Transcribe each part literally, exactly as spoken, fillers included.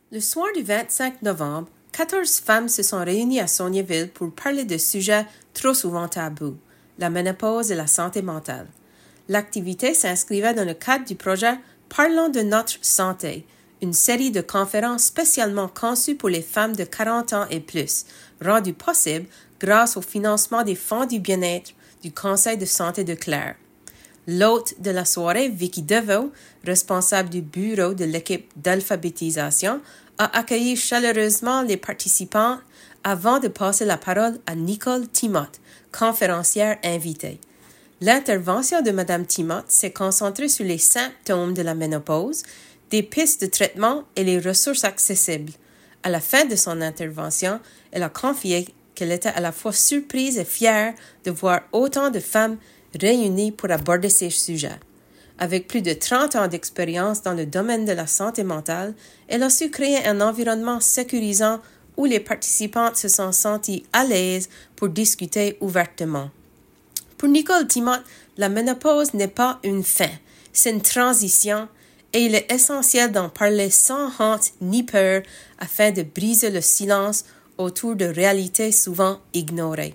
Le soir du vingt-cinq novembre, quatorze femmes se sont réunies à Saulniéville pour parler de sujets trop souvent tabous, la ménopause et la santé mentale. L'activité s'inscrivait dans le cadre du projet Parlons de notre santé, une série de conférences spécialement conçues pour les femmes de quarante ans et plus, rendues possibles grâce au financement des fonds du bien-être du Conseil de santé de Clare. L'hôte de la soirée, Vicky Deveau, responsable du bureau de l'équipe d'alphabétisation, a accueilli chaleureusement les participants avant de passer la parole à Nicole Timoth, conférencière invitée. L'intervention de Mme Timoth s'est concentrée sur les symptômes de la ménopause, des pistes de traitement et les ressources accessibles. À la fin de son intervention, elle a confié qu'elle était à la fois surprise et fière de voir autant de femmes réunies pour aborder ces sujets. Avec plus de trente ans d'expérience dans le domaine de la santé mentale, elle a su créer un environnement sécurisant où les participantes se sont senties à l'aise pour discuter ouvertement. Pour Nicole Timoth, la ménopause n'est pas une fin, c'est une transition et il est essentiel d'en parler sans honte ni peur afin de briser le silence autour de réalités souvent ignorées.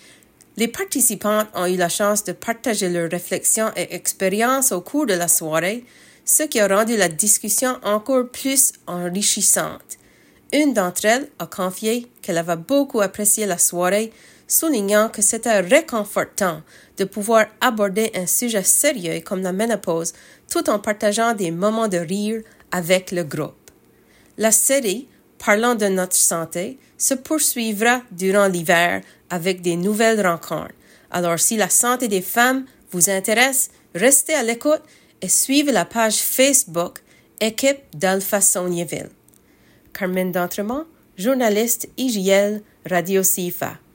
Les participantes ont eu la chance de partager leurs réflexions et expériences au cours de la soirée, ce qui a rendu la discussion encore plus enrichissante. Une d'entre elles a confié qu'elle avait beaucoup apprécié la soirée, soulignant que c'était réconfortant de pouvoir aborder un sujet sérieux comme la ménopause tout en partageant des moments de rire avec le groupe. La série Parlons de notre santé se poursuivra durant l'hiver avec des nouvelles rencontres. Alors, si la santé des femmes vous intéresse, restez à l'écoute et suivez la page Facebook Équipe d'Alpha Saulniéville. Carmen D'Entremont, journaliste I J L Radio C I F A.